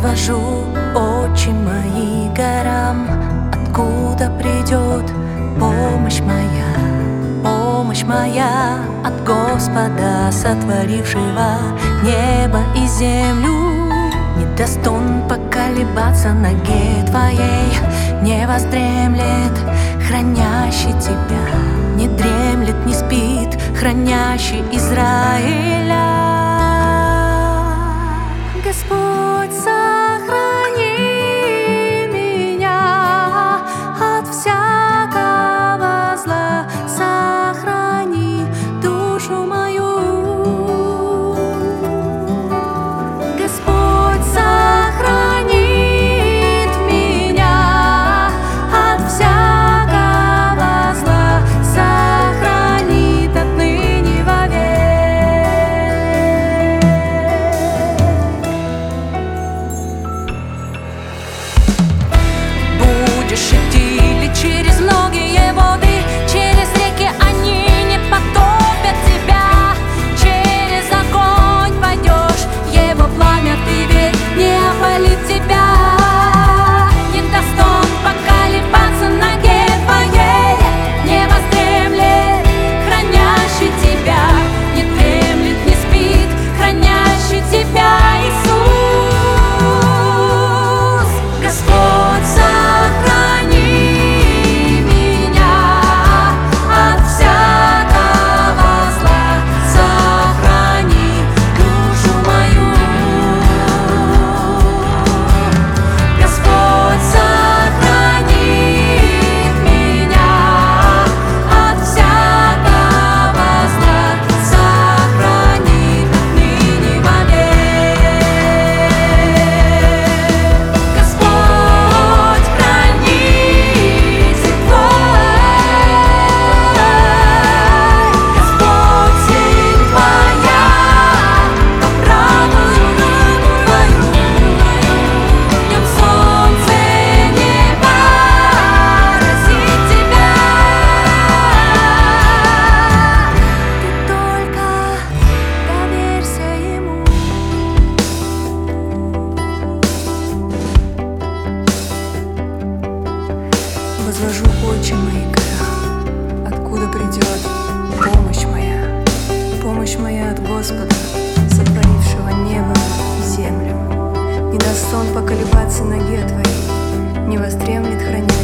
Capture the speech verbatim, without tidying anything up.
Возвожу очи мои горам, откуда придет помощь моя. Помощь моя от Господа, сотворившего небо и землю. Не даст Он поколебаться ноге твоей, не воздремлет хранящий тебя, не дремлет, не спит хранящий Израиля. Господь, сохрани меня от всякого зла, сохрани душу мою. Господь сохранит меня от всякого зла, сохранит отныне вовек. Будешь идти ли через многие воды, через реки, они не потопят тебя. Через огонь пойдешь, его пламя, ты верь, не опалит тебя. Не даст Он поколебаться ноге твоей, не воздремлет хранящий тебя, не дремлет, не спит хранящий тебя Иисус. Господь, сохрани меня от всякого зла, сохрани душу мою. Господь сохранит меня от всякого зла, сохранит отныне вовек. Господь хранитель твой, Господь сеть твоя по правую руку твою. Днем солнце не поразит тебя. Ты только доверься Ему. Возвожу очи мои к горам, откуда придет помощь моя. Помощь моя от Господа, сотворившего небо и землю. Не даст Он поколебаться ноге твоей, не воздремлет хранящий